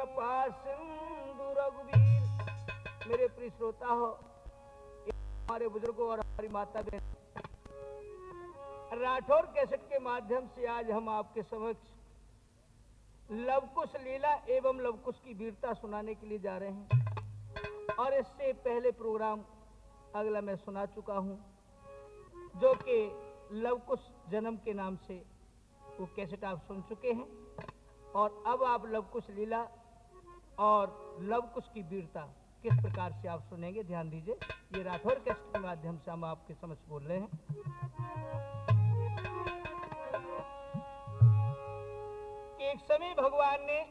कृपा सिंधु रघुवीर। मेरे प्रिय श्रोता हो, हमारे बुजुर्गों और हमारी माता बहन, राठौर कैसेट के माध्यम से आज हम आपके समक्ष लवकुश लीला एवं लवकुश की वीरता सुनाने के लिए जा रहे हैं। और इससे पहले प्रोग्राम अगला मैं सुना चुका हूं, जो कि लवकुश जन्म के नाम से वो कैसेट आप सुन चुके हैं। और अब आप लवकुश लीला और लवकुश की वीरता किस प्रकार से आप सुनेंगे, ध्यान दीजिए। ये राठौर कैसेट के माध्यम से हम आपके समझ बोल रहे हैं। कि एक समय भगवान ने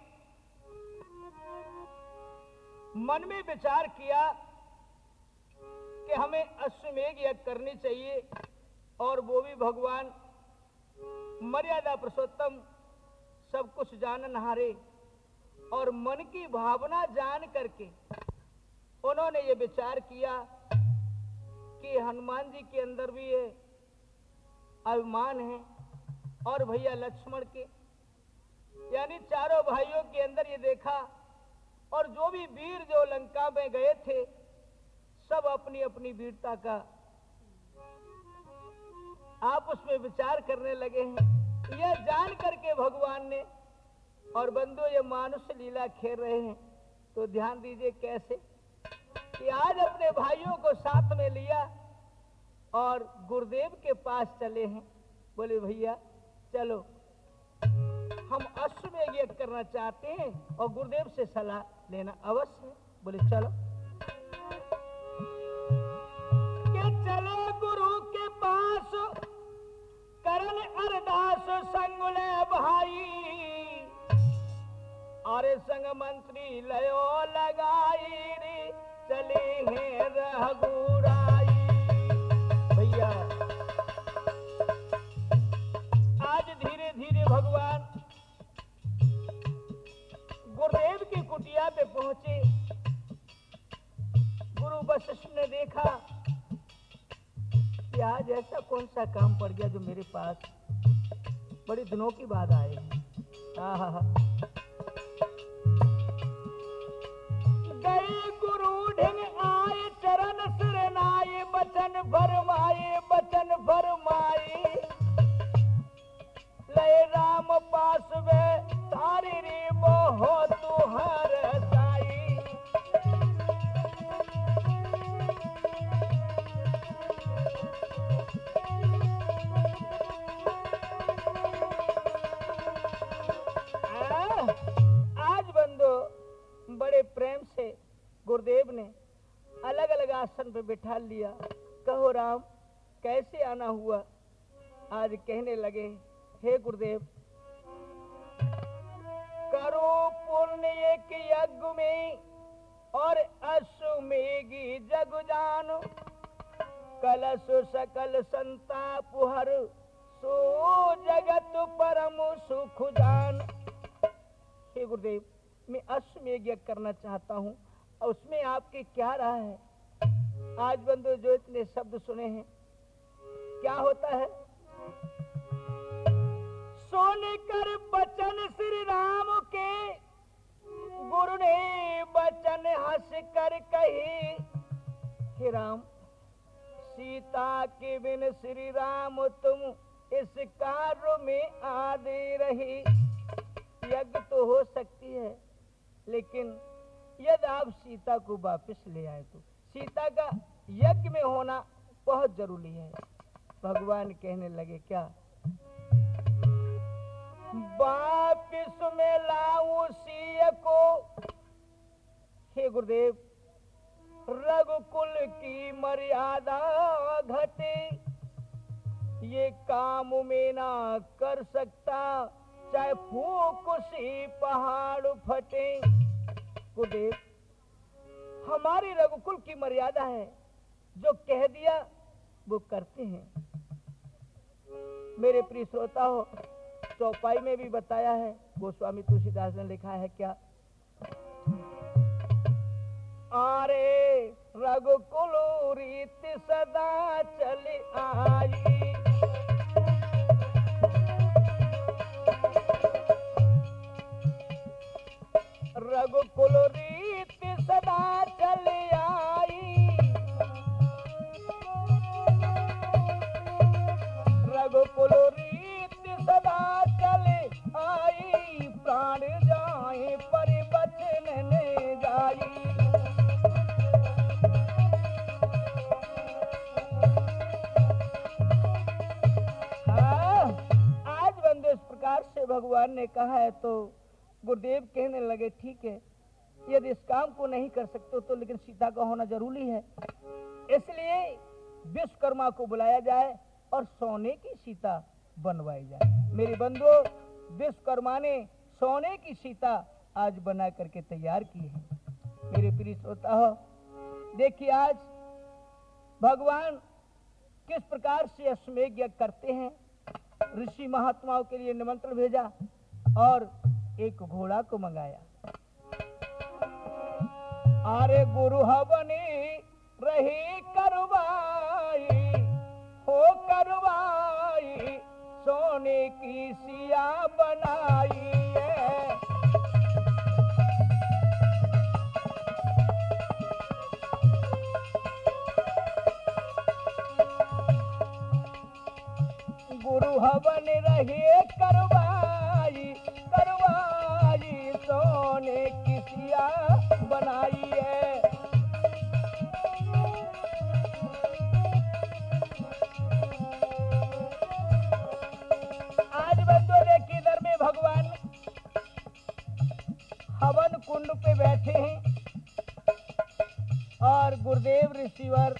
मन में विचार किया कि हमें अश्वमेध यज्ञ करनी चाहिए, और वो भी भगवान मर्यादा पुरुषोत्तम सब कुछ जाननहारे और मन की भावना जान करके उन्होंने ये विचार किया कि हनुमान जी के अंदर भी ये अभिमान है, और भैया लक्ष्मण के यानी चारों भाइयों के अंदर ये देखा, और जो भी वीर जो लंका में गए थे सब अपनी अपनी वीरता का आपस में विचार करने लगे हैं। यह जान करके भगवान ने, और बंधु ये मानुष लीला खेल रहे हैं, तो ध्यान दीजिए कैसे कि आज अपने भाइयों को साथ में लिया और गुरुदेव के पास चले हैं। बोले भैया चलो, हम अश्वमेध यज्ञ करना चाहते हैं और गुरुदेव से सलाह लेना अवश्य है। बोले चलो। के चलो गुरु के पास करन अरदास संगुले भाई, अरे संग मंत्री लयो लगाई रे चले हैं रघुराई। भैया आज धीरे धीरे भगवान गुरुदेव की कुटिया पे पहुंचे। गुरु वशिष्ठ ने देखा कि आज ऐसा कौन सा काम पड़ गया जो मेरे पास बड़े दिनों की बाद आए। गए गुरु ढिंग आए चरण सिरनाए, बचन फरमाए लय राम पास वे तारी रे मोह तुहर साई। आज बंदो बड़े प्रेम से गुरुदेव ने अलग अलग आसन पे बिठा लिया। कहो राम कैसे आना हुआ। आज कहने लगे, हे गुरुदेव करो पुण्य एक यज्ञ में और अश्वमेघी जग जान, कलश सकल संताप हर सो जगत परम सुख जान। हे गुरुदेव मैं अश्वमेध यज्ञ करना चाहता हूँ, और उसमें आपकी क्या राय है। आज बंधु जो इतने शब्द सुने हैं, क्या होता है। सोने कर बचन श्री राम के, गुरु ने बचन हंस कर कही, हे राम सीता के बिन श्री राम तुम इस कार्य में आदि रही। यज्ञ तो हो सकती है, लेकिन यदि आप सीता को वापस ले आए तो सीता का यज्ञ में होना बहुत जरूरी है। भगवान कहने लगे, क्या वापिस में लाऊं सीय को। हे गुरुदेव रघुकुल की मर्यादा घटे, ये काम में ना कर सकता चाहे फूक सी पहाड़ फटे। गुरुदेव हमारी रघुकुल की मर्यादा है, जो कह दिया वो करते हैं। मेरे प्रिय श्रोता हो, चौपाई में भी बताया है, गोस्वामी तुलसीदास ने लिखा है क्या, आरे रघुकुल रीत सदा चली आई, रघुकुल रीत सदा चल आई, रघुकुल रीत सदा चल आई, प्राण जाए पर बचन न जाई। आज बंदे इस प्रकार से भगवान ने कहा है तो गुरुदेव कहने लगे ठीक है, यदि इस काम को नहीं कर सकते तो लेकिन सीता का होना जरूरी है, इसलिए विश्वकर्मा को बुलाया जाए और सोने की सीता बनवाई जाए। मेरे बंधुओं, विश्वकर्मा ने सोने की सीता आज बना करके तैयार की है। मेरे प्रिय श्रोता हो, देखिए आज भगवान किस प्रकार से अश्वमेध यज्ञ करते हैं। ऋषि महात्माओं के लिए निमंत्रण भेजा और एक घोड़ा को मंगाया। अरे गुरु हवनी रही करवाई, हो करवाई, सोने की सिया बनाई है। गुरु हवन रहे करवाई, करवाई, सोने की सिया बनाई है। आज बंदो देखिए, इधर में भगवान हवन कुंड पे बैठे हैं और गुरुदेव ऋषिवर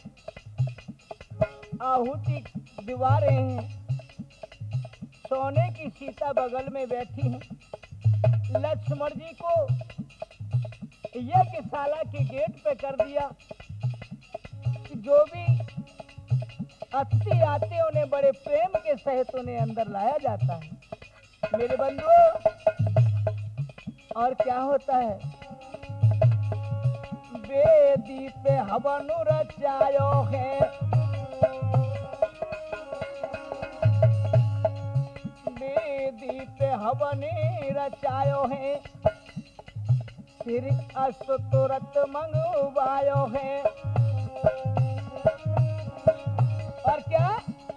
आहुति दिवा रहे हैं। सोने की सीता बगल में बैठी है। लक्ष्मण जी को यज्ञशाला के गेट पे कर दिया कि जो भी अतिथि आते उन्हें बड़े प्रेम के सहित उन्हें अंदर लाया जाता है। मेरे बंधुओं, और क्या होता है, वेदी पे हवन रचायो है, वेदी पे हवन रचायो है, फिर अश्व तुरंत मंगवायो है। और क्या,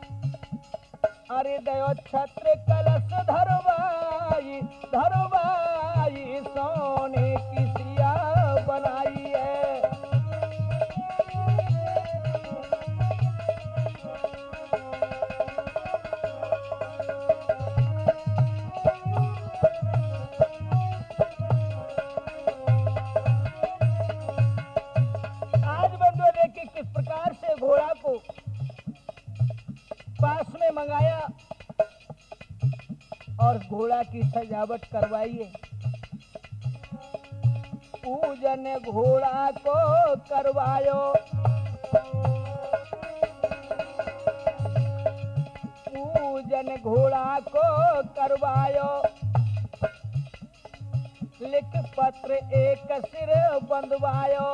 अरे दयो छत्र कलश धरवाई, धरवाई, सोने की सिया बनाई है। आज बंदो देखिए किस प्रकार से घोड़ा को पास में मंगाया और घोड़ा की सजावट करवाइए। पूजन घोड़ा को करवायो, पूजन घोड़ा को करवायो, लिख पत्र एक सिर बंधवायो।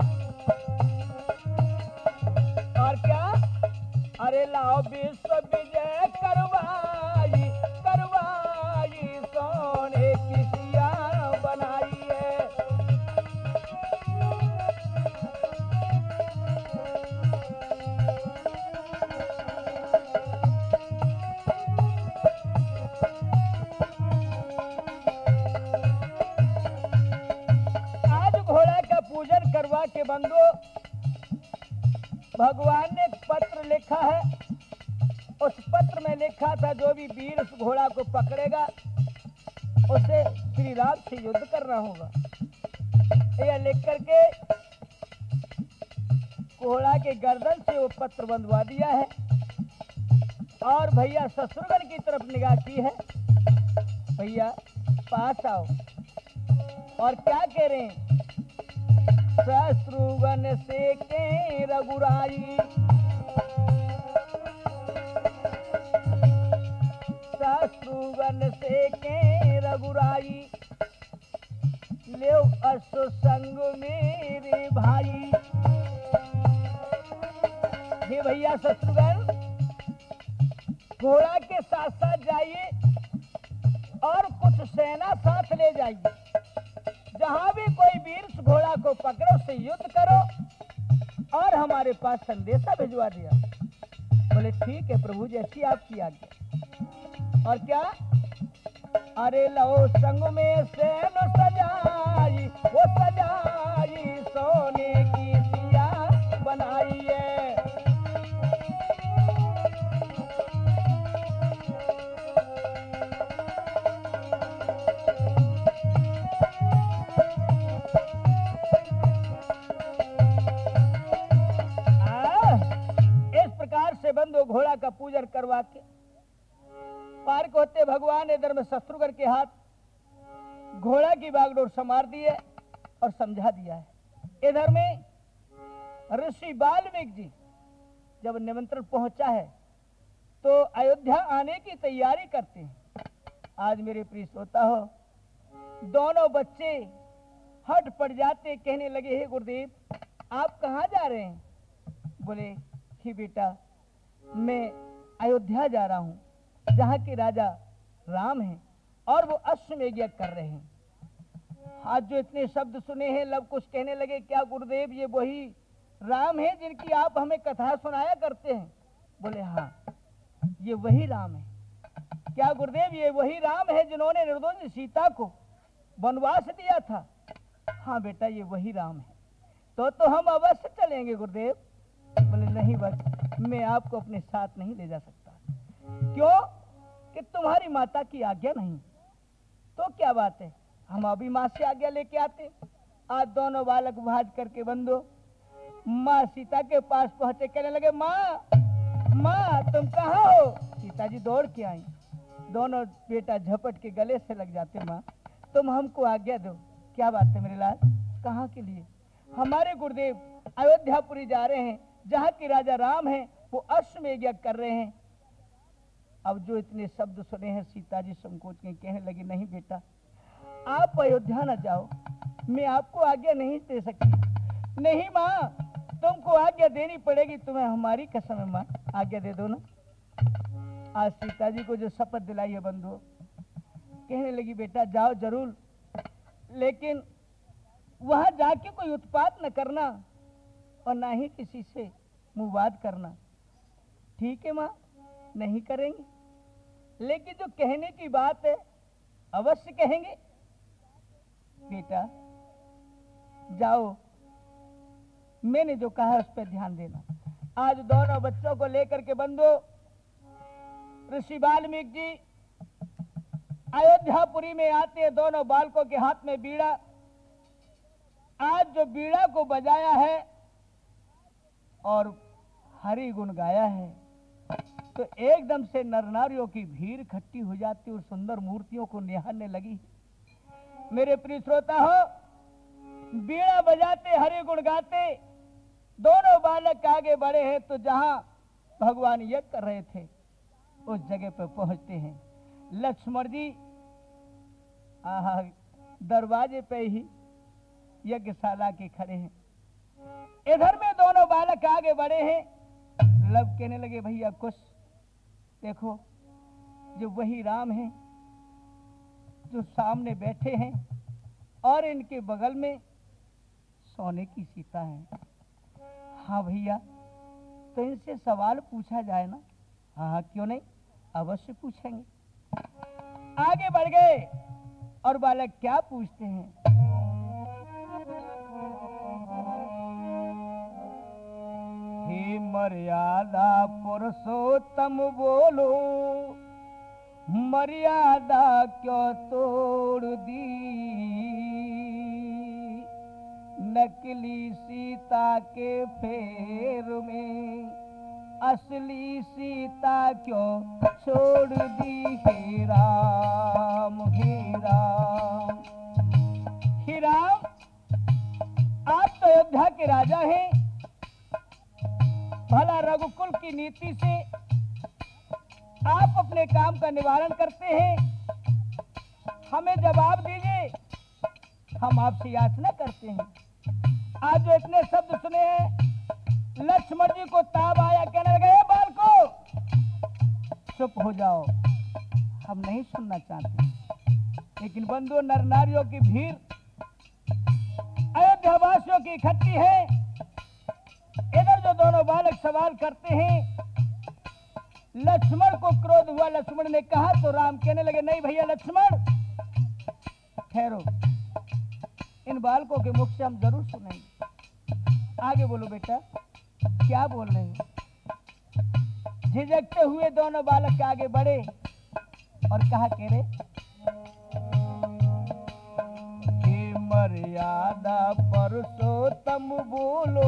और क्या, अरे लाओ विश्व विजय करवाई, करवाई, सोने की सिया बनाई है। आज घोड़ा का पूजन करवा के बंदो भगवान ने पत्र लिखा है। उस पत्र में लिखा था जो भी वीर उस घोड़ा को पकड़ेगा उसे श्री राम से युद्ध करना होगा। यह लिख करके घोड़ा के गर्दन से वो पत्र बंधवा दिया है और भैया शत्रुघ्न की तरफ निगाह की है। भैया पास आओ। और क्या कह रहे हैं, शत्रुघ्न से के रघुराई, शत्रुघ्न से के रघुराई, ले अश्व संग मेरे भाई। हे भैया शत्रुघ्न, घोड़ा के साथ साथ जाइए और कुछ सेना साथ ले जाइए। जहां भी को पकड़ो, से युद्ध करो और हमारे पास संदेशा भिजवा दिया। बोले ठीक है प्रभु, जैसी आपकी आज्ञा। और क्या, अरे लो संग में सेन सजाई, वो सजाई सोने की सिया बनाई है। इस प्रकार से बंदो घोड़ा का पूजन करवा के पार को होते भगवान इधर में शत्रुघ्न के हाथ घोड़ा की बागडोर संवार दी है और समझा दिया है। इधर में ऋषि वाल्मीकि जी जब निमंत्रण पहुंचा है तो अयोध्या आने की तैयारी करते हैं। आज मेरे प्रिय श्रोता हो, दोनों बच्चे हट पड़ जाते, कहने लगे हे गुरुदेव आप कहाँ जा रहे हैं? बोले कि बेटा मैं अयोध्या जा रहा हूँ, जहाँ के राजा राम हैं और वो अश्वमेध यज्ञ कर रहे हैं। आज जो इतने शब्द सुने हैं, लव कुछ कहने लगे क्या गुरुदेव ये वही राम है जिनकी आप हमें कथा सुनाया करते हैं? बोले हाँ ये वही राम है। क्या गुरुदेव ये वही राम है जिन्होंने निर्दोष सीता को वनवास दिया था? हाँ बेटा ये वही राम है। तो हम अवश्य चलेंगे गुरुदेव। बोले नहीं बस मैं आपको अपने साथ नहीं ले जा सकता। क्यों? कि तुम्हारी माता की आज्ञा नहीं। तो क्या बात है, हम अभी माँ से आज्ञा लेके आते। आज दोनों बालक भाज करके बंदो माँ सीता के पास पहुंचे, कहने लगे माँ तुम कहाँ हो? सीता जी दौड़ के आई। दोनों बेटा झपट के गले से लग जाते, माँ तुम हमको आज्ञा दो। क्या बात है मेरे लाल? कहाँ के लिए? हमारे गुरुदेव अयोध्यापुरी जा रहे हैं, जहाँ के राजा राम हैं वो अश्वमेध यज्ञ कर रहे हैं। अब जो इतने शब्द सुने हैं सीता जी संकोच के कहने लगी नहीं बेटा आप अयोध्या न जाओ, मैं आपको आज्ञा नहीं दे सकती। नहीं माँ तुमको आज्ञा देनी पड़ेगी, तुम्हें हमारी कसम है माँ, आज्ञा दे दो ना। आज सीता जी को जो शपथ दिलाई है बंधु, कहने लगी बेटा जाओ जरूर, लेकिन वहां जाके कोई उत्पात न करना और ना ही किसी से मुवाद करना। ठीक है माँ नहीं करेंगे, लेकिन जो कहने की बात है अवश्य कहेंगे। बेटा जाओ, मैंने जो कहा उस पर ध्यान देना। आज दोनों बच्चों को लेकर के बंधु ऋषि वाल्मीकि जी अयोध्यापुरी में आते हैं। दोनों बालकों के हाथ में बीड़ा। आज जो बीड़ा को बजाया है और हरि गुण गाया है तो एकदम से नर नारियों की भीड़ इकट्ठी हो जाती और सुंदर मूर्तियों को निहारने लगी। मेरे प्रिय श्रोता हो, बीड़ा बजाते हरि गुण गाते दोनों बालक आगे बढ़े हैं तो जहां भगवान यज्ञ कर रहे थे उस जगह पर पहुंचते हैं। लक्ष्मण जी दरवाजे पे ही यज्ञशाला के खड़े हैं। इधर में दोनों बालक आगे बढ़े हैं। लव कहने लगे भैया कुछ देखो, जो वही राम है जो सामने बैठे हैं और इनके बगल में सोने की सीता है। हाँ भैया तो इनसे सवाल पूछा जाए ना? हाँ क्यों नहीं, अवश्य पूछेंगे। आगे बढ़ गए और बालक क्या पूछते हैं? हे मर्यादा पुरुषोत्तम बोलो, मर्यादा क्यों तोड़ दी? नकली सीता के फेर में असली सीता क्यों छोड़ दी? हे राम हे राम हे राम, आप तो अयोध्या के राजा हैं, भला रघुकुल की नीति से आप अपने काम का निवारण करते हैं, हमें जवाब दीजिए, हम आपसे याचना करते हैं। आज जो इतने शब्द सुने हैं, लक्ष्मण जी को ताव आया, कहने लगे बालको चुप हो जाओ, हम नहीं सुनना चाहते। लेकिन बंधु नर नारियों की भीड़ अयोध्या बच्चों की इकट्ठी है। इधर जो दोनों बालक सवाल करते हैं, लक्ष्मण को क्रोध हुआ। लक्ष्मण ने कहा तो राम कहने लगे, नहीं भैया लक्ष्मण ठहरो, इन बालकों के मुख से हम जरूर सुनेंगे। आगे बोलो बेटा, क्या बोल रहे हो? झिझकते हुए दोनों बालक आगे बढ़े और कहा, कह रहे मर्यादा पुरुषोत्तम बोलो,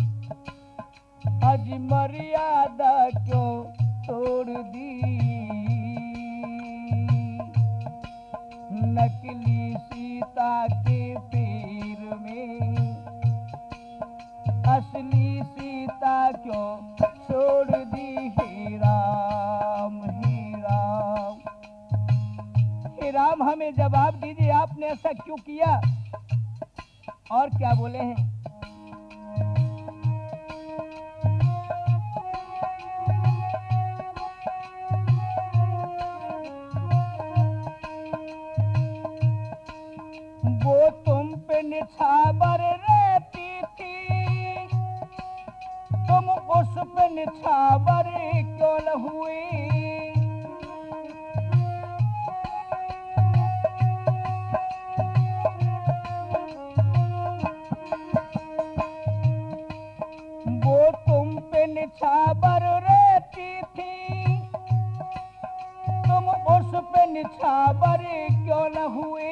आज मर्यादा क्यों तोड़ दी? नकली सीता के पैर में असली सीता क्यों छोड़ दी? हे राम हे राम हे राम, हमें जवाब दीजिए, आपने ऐसा क्यों किया? और क्या बोले हैं? वो तुम पे निछावर रहती थी, तुम उस पे निछावर क्यों न हुई? वो तुम पे निछावर रहती थी, तुम उस पे निछावर क्यों न हुई?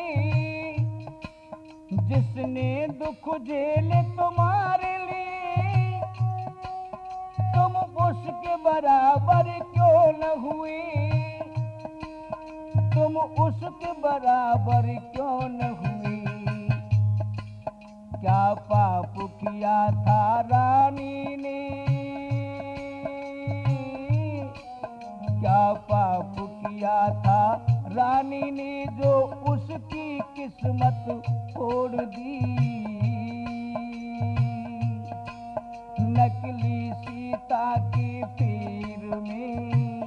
जिसने दुख झेले तुम्हारे लिए, तुम उसके बराबर क्यों न हुए? तुम उसके बराबर क्यों न हुए? क्या पाप किया था रानी ने, क्या पाप किया था रानी ने, जो उसकी किस्मत तोड़ दी? नकली सीता के पैर में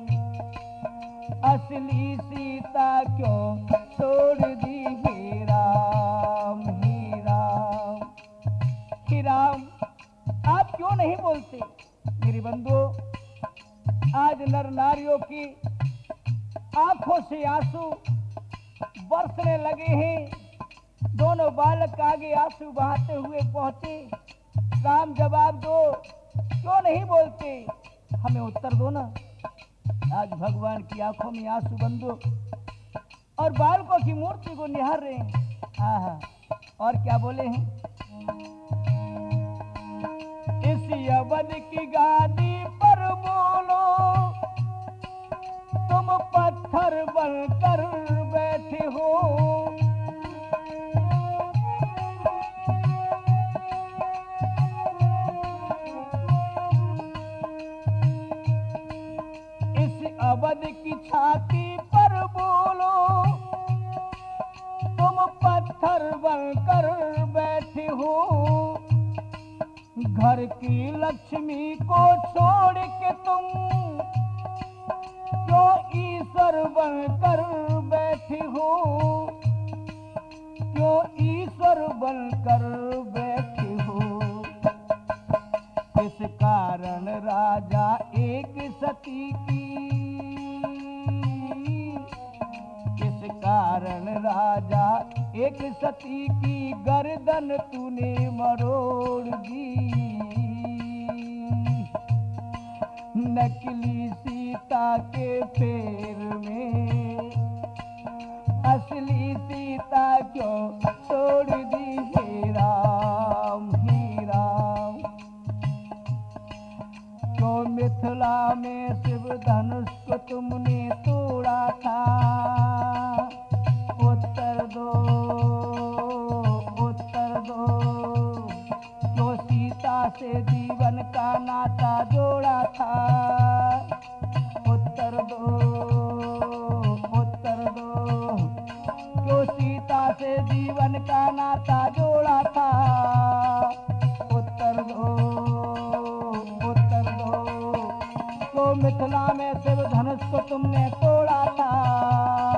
असली सीता क्यों छोड़ दी? हे राम हे राम हे राम, आप क्यों नहीं बोलते? मेरे बंधुओं, आज नर नारियों की आंखों से आंसू बरसने लगे हैं। दोनों बालक आगे आंसू बहाते हुए पहुंचे। राम जवाब दो, क्यों नहीं बोलते? हमें उत्तर दो ना। आज भगवान की आंखों में आंसू बंधो और बालकों की मूर्ति को निहार रहे हैं। आहा, और क्या बोले हैं? इस अवध की गादी पर बोलो, तुम पत्थर बनकर बैठे हो। इस अवध की छाती पर बोलो, तुम पत्थर बनकर बैठे हो। घर की लक्ष्मी को छोड़ के तुम क्यों ईश्वर बनकर बैठे हो? क्यों ईश्वर बनकर बैठे हो? इस कारण राजा एक सती की, इस कारण राजा एक सती की गर्दन तूने मरोड़ दी। नकली सीता के पैर में असली सीता क्यों छोड़ दी? हे राम हे राम। तो मिथिला में शिव धनुष को तुमने तोड़ा था, उत्तर दो उत्तर दो। तो सीता से जीवन का नाता जोड़ा था, उत्तर दो उत्तर दो। क्यों सीता से जीवन का नाता जोड़ा था, उत्तर दो उत्तर दो। तो मिथिला में शिव धनुष को तुमने तोड़ा था,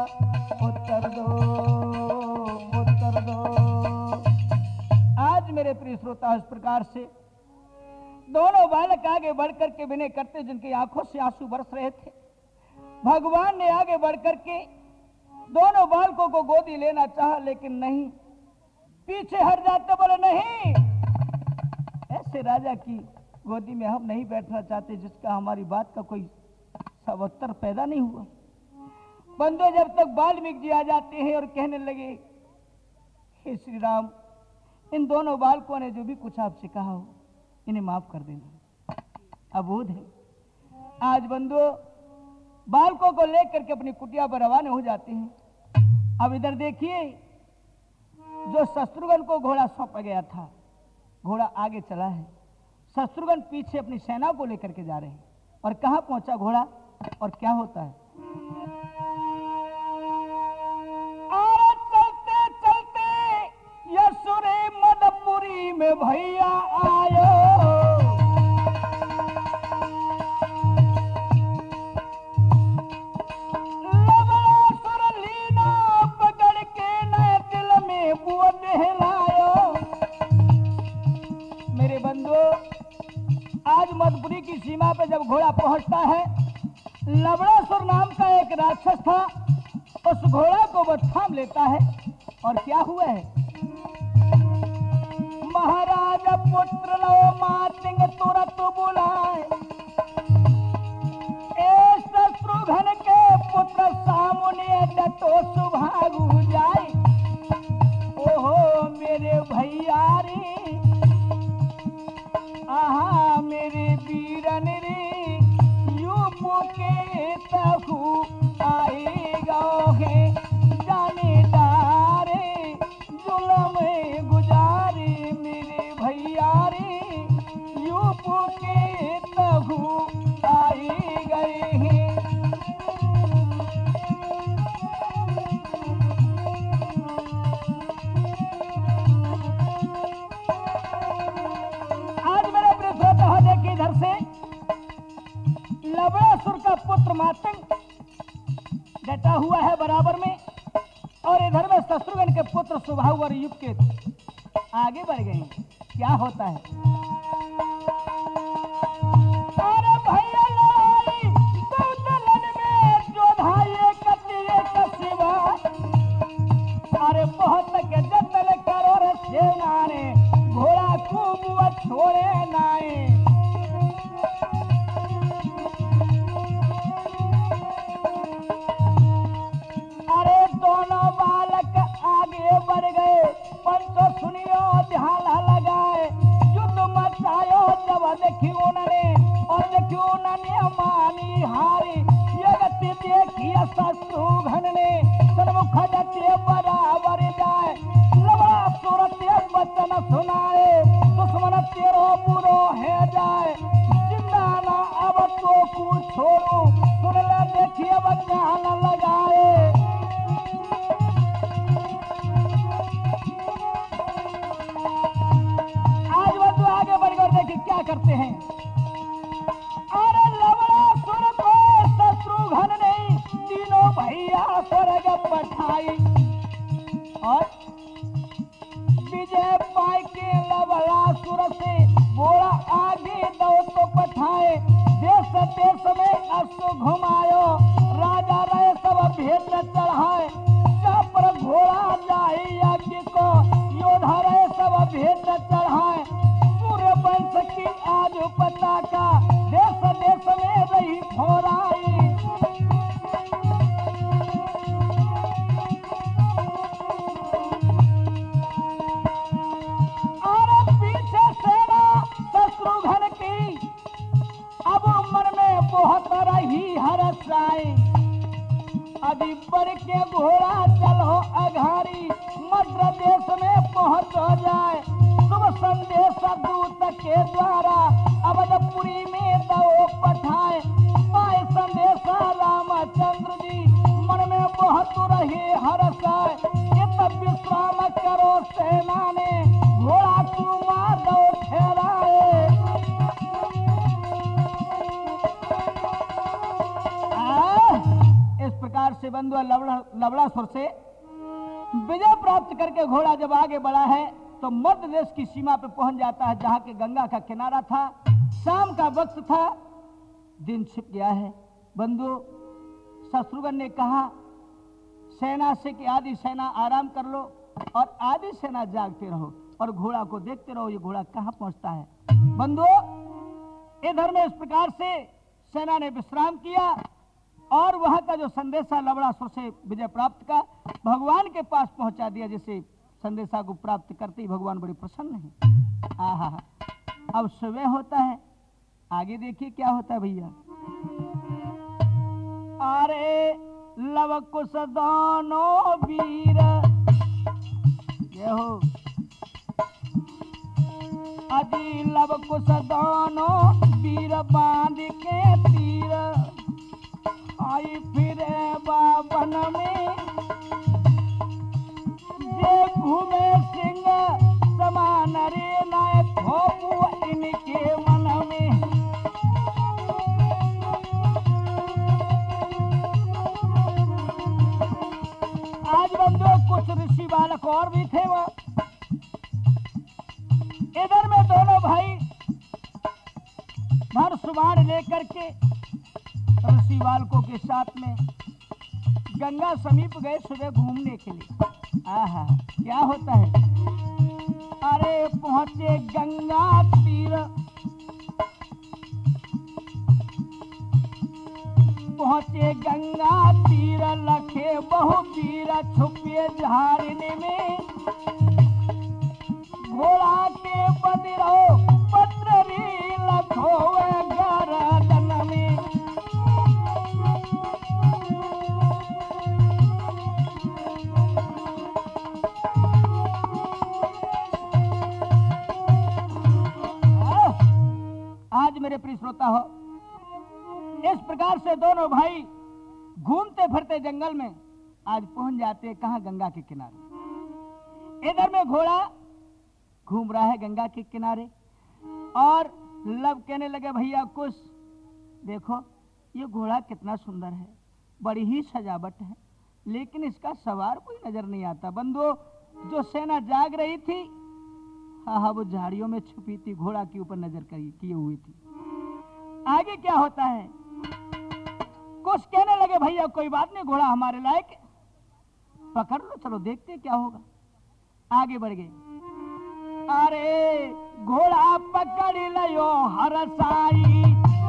उत्तर दो उत्तर दो। आज मेरे प्रिय श्रोता, इस प्रकार से दोनों बालक आगे बढ़कर के विनय करते, जिनकी आंखों से आंसू बरस रहे थे। भगवान ने आगे बढ़कर के दोनों बालकों को गोदी लेना चाहा, लेकिन नहीं, पीछे हट जाते, बोले नहीं, ऐसे राजा की गोदी में हम नहीं बैठना चाहते जिसका हमारी बात का कोई सवत्तर पैदा नहीं हुआ। बंधु, जब तक वाल्मीकि जी आ जाते हैं और कहने लगे, हे श्री राम, इन दोनों बालकों ने जो भी कुछ आपसे कहा हो इन्हें माफ कर देना, अबोध है। आज बंधु बालकों को लेकर के अपनी कुटिया पर रवाना हो जाते हैं। अब इधर देखिए, जो शत्रुघ्न को घोड़ा सौंपा गया था, घोड़ा आगे चला है, शत्रुघ्न पीछे अपनी सेना को लेकर के जा रहे हैं। और कहां पहुंचा घोड़ा और क्या होता है? और चलते चलते यसुरे मदपुरी में भैया आयो, लवलासुर लीना पकड़ के नए दिल में बुआ दहलायो। मेरे बंधुओं, आज मदपुरी की सीमा पे जब घोड़ा पहुंचता है, लवणासुर नाम का एक राक्षस था, उस घोड़ा को वो थाम लेता है। और क्या हुआ है? महाराज पुत्र लो मातिंग तुरंत बुलाए, शत्रुघ्न के पुत्र सामुने डटो सुभागु जाए। ओहो मेरे भैया रे, आहा मेरे वीरन रे, यूपो के तहु आएगा है, जाने डारे जुलम गुजारे। मेरे भैया रे, यूपो के तहु आए गए हैं। इधर से लवणासुर का पुत्र मातंग डटा हुआ है बराबर में, और इधर में शत्रुघ्न के पुत्र सुबाहु और युग के आगे बढ़ गए हैं। क्या होता है? अरे भैया लड़ाई दलदल में जोधाए कतिये कसिवा, अरे बहुत के जतन करो रे सेना ने, घोड़ा खूब छोड़े नाए। बढ़ गए, पंचो सुनियो ध्यान लगाए, युद्ध मचायो जब देखियो उन्होंने, और देखियो उन्होंने मानी हारी। ये गति देखिए शत्रुघ्न ने, सन्मुख डटे बराबर जाए, लवणासुर ते वचन सुनाए, दुश्मन तेरो बुरो है जाए, जिंदा ना अब तो कुछ छोड़ो, सुन ले देखिए बचान लगाए। क्या करते हैं? अरे लवणासुर को शत्रुघ्न ने तीनों भैया स्वर्ग पठाई, और विजय पाए के लवणासुर से घोड़ा आगे दो तो पठाए। देश देश में अश्व घुमायो, राजा रहे सब भेंट चढ़ाए, जहाँ पर घोड़ा जाए यज्ञ को, योद्धा रहे सब भेंट चढ़ाए। वंश की आज पताका देश देश में रही फोराई। और पीछे सेना शत्रुघ्न की अब मन में बहुत रही हर्षाई। अभी बढ़ के घोड़ा चलो अघारी, मध्य देश में पहुंच जाए। शुभ संदेश दूत के द्वारा अवधपुरी में दो पठाए, पाए संदेशा रामचंद्र जी, मन में बहुत रहे हर्षाए। इत विश्राम करो सेना ने, घोड़ा तुमा दो ठहराए। इस प्रकार से बंधु लवणासुर से विजय प्राप्त करके घोड़ा जब आगे बढ़ा है, तो मध्य देश की सीमा पे पहुंच जाता है, जहां के गंगा का किनारा था। शाम का वक्त था, दिन छिप गया है। बंधु, शत्रुघ्न ने कहा सेना से कि आधी सेना आराम कर लो और आधी सेना जागते रहो और घोड़ा को देखते रहो, ये घोड़ा कहां पहुंचता है। बंधु, इधर में इस प्रकार से सेना ने विश्राम किया और वहां का जो संदेशा लवणासुर से विजय प्राप्त का भगवान के पास पहुंचा दिया। जिसे संदेशा को प्राप्त करते ही भगवान बड़े प्रसन्न हैं। आहा, अब सुबह होता है, आगे देखिए क्या होता है भैया। अरे लव कुश दोनों वीर, ये हो अजी लव कुश दोनों वीर बांध के तीर, आई फिरे बावन में जे घूमे सिंह समान रे नायक हो इनके मन में। आज बंदो कुछ ऋषि बालक और भी थे वह। इधर में दोनों भाई धनुष बाण लेकर के ऋषि बालकों के साथ में गंगा समीप गए सुबह घूमने के लिए। आहा, क्या होता है। अरे पहुंचे गंगा तीर, पहुंचे गंगा तीर, लखे बहु पीर छुपे झाड़ने में, घोड़ा के बदिरो पत्र री लखो गर्दन में। आज मेरे प्रिय श्रोता हो, इस प्रकार से दोनों भाई घूमते फिरते जंगल में आज पहुंच जाते कहां, गंगा के किनारे। इधर में घोड़ा घूम रहा है गंगा के किनारे और लव कहने लगे भैया कुछ देखो, ये घोड़ा कितना सुंदर है, बड़ी ही सजावट है, लेकिन इसका सवार कोई नजर नहीं आता। बंधुओं, जो सेना जाग रही थी, हाँ वो झाड़ियों में छुपी थी, घोड़ा के ऊपर नजर किए हुई थी। आगे क्या होता है, कुछ कहने लगे भैया कोई बात नहीं, घोड़ा हमारे लायक है, पकड़ लो, चलो देखते क्या होगा। आगे बढ़ गए। अरे घोड़ा पकड़ लियो हरसाई,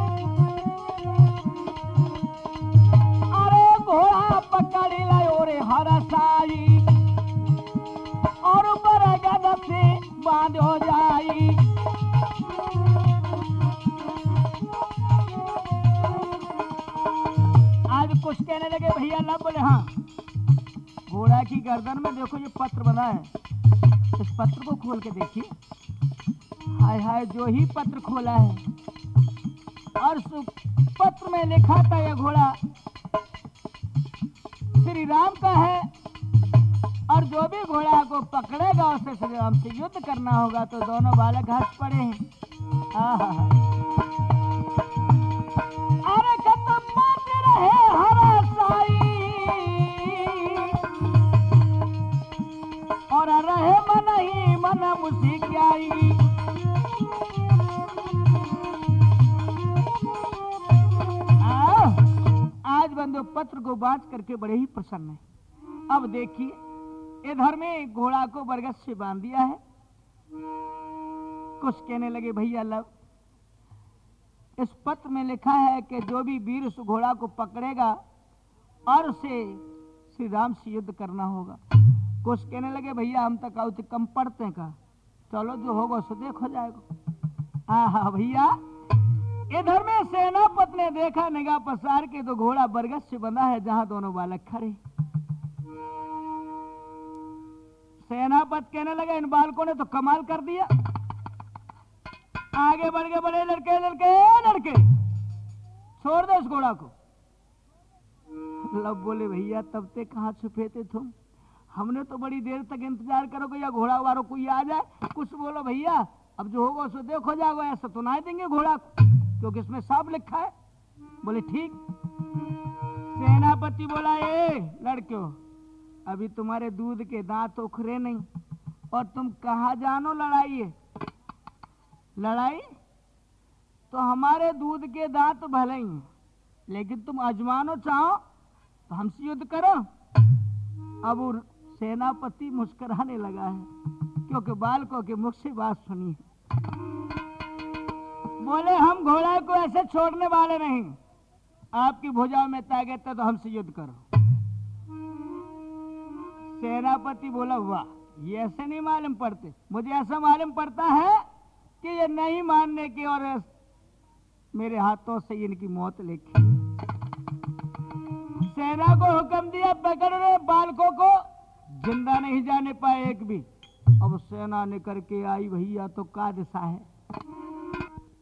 अरे घोड़ा पकड़ लियो रे हरसाई, और बरगद से बांधो जाई। आज कुछ कहने लगे भैया ना, बोले हाँ, घोड़ा की गर्दन में देखो ये पत्र बना है, इस पत्र को खोल के देखिए। हाय हाय, जो ही पत्र खोला है और पत्र में लिखा था यह घोड़ा श्री राम का है, और जो भी घोड़ा को पकड़ेगा उसे श्री राम से युद्ध करना होगा। तो दोनों बालक हंस पड़े हैं। अरे खत्म मत रहे हरसाई, और रहे मन ही मन मुसिक्याई। आज बंधु पत्र को बांट करके बड़े ही प्रसन्न है। अब देखिए, इधर में घोड़ा को बरगद से बांध दिया है। कुछ कहने लगे भैया लव, इस पत्र में लिखा है कि जो भी वीर उस घोड़ा को पकड़ेगा और उसे श्री राम से युद्ध करना होगा। कुछ कहने लगे भैया हम तक आउत कम पढ़ते हैं का, चलो जो होगा सो देखो जाएगा। हाँ भैया, इधर में सेनापति ने देखा निगाह पसार के तो घोड़ा बरगद से बंधा है जहां दोनों बालक खड़े। सेनापति कहने लगे इन बालकों ने तो कमाल कर दिया। आगे बढ़ गए, बड़े लड़के लड़के लड़के छोड़ दो इस घोड़ा को। लब बोले भैया तब तक कहां छुपे थे तुम, हमने तो बड़ी देर तक इंतजार करोगे या घोड़ा वालों कोई आ जाए। कुछ बोलो भैया, अब जो होगा उसको देखो जाओगे, ऐसा तो ना देंगे घोड़ा क्योंकि इसमें साफ लिखा है। बोले ठीक। सेनापति बोला ए लड़कियों, अभी तुम्हारे दूध के दांत उखरे नहीं, और तुम कहाँ जानो लड़ाई है? लड़ाई तो हमारे दूध के दांत भले ही हैं, लेकिन तुम अजमानो चाहो तो हमसे युद्ध करो। अब वो सेनापति मुस्कुराने लगा है, क्योंकि बालकों के मुख से बात सुनी है। बोले हम घोड़ा को ऐसे छोड़ने वाले नहीं, आपकी भुजाओं में ताकत है तो हमसे युद्ध करो। सेनापति बोला वाह, ये ऐसे नहीं मालूम पड़ते, मुझे ऐसा मालूम पड़ता है कि ये नहीं मानने की और मेरे हाथों से इनकी मौत लिखी। सेना को हुक्म दिया पकड़ रहे बालकों को, जिंदा नहीं जाने पाए एक भी। अब सेना निकल के आई, भैया तो का दिशा है।